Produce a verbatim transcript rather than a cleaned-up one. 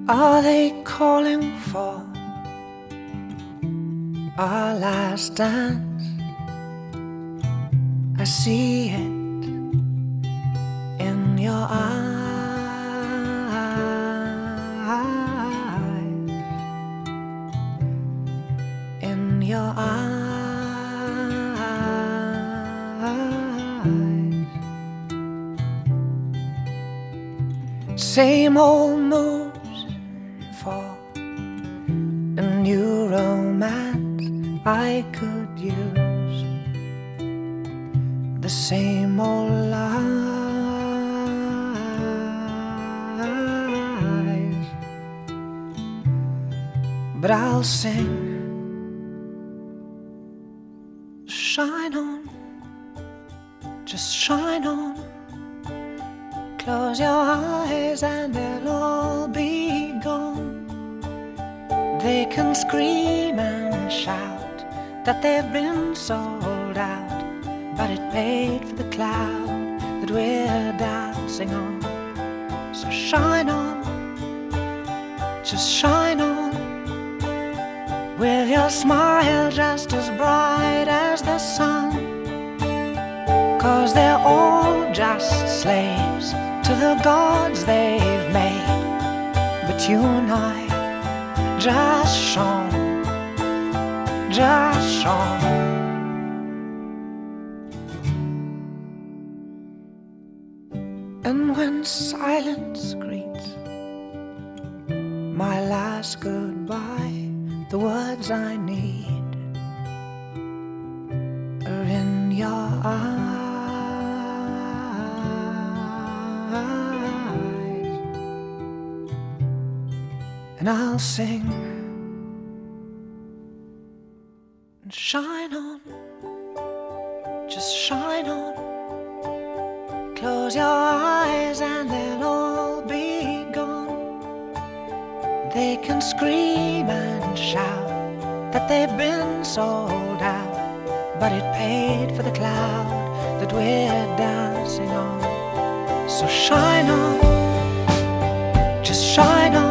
Are they calling for our last dance? I see it in your eyes, in your eyes. Same old moves for a new romance I could use. The same old lies, but I'll sing. Shine on, just shine on. Close your eyes and they'll all be gone. They can scream and shout that they've been sold out, but it paid for the cloud that we're dancing on. So shine on, just shine on, with your smile just as bright as the sun. 'Cause they're all just slaves to the gods they've made, but you and I just shone, just shone. And when silence greets my last goodbye, the words I need are in your eyes. And I'll sing and shine on, just shine on. Close your eyes and they'll all be gone. They can scream and shout that they've been sold out, but it paid for the cloud that we're dancing on. So shine on, just shine on.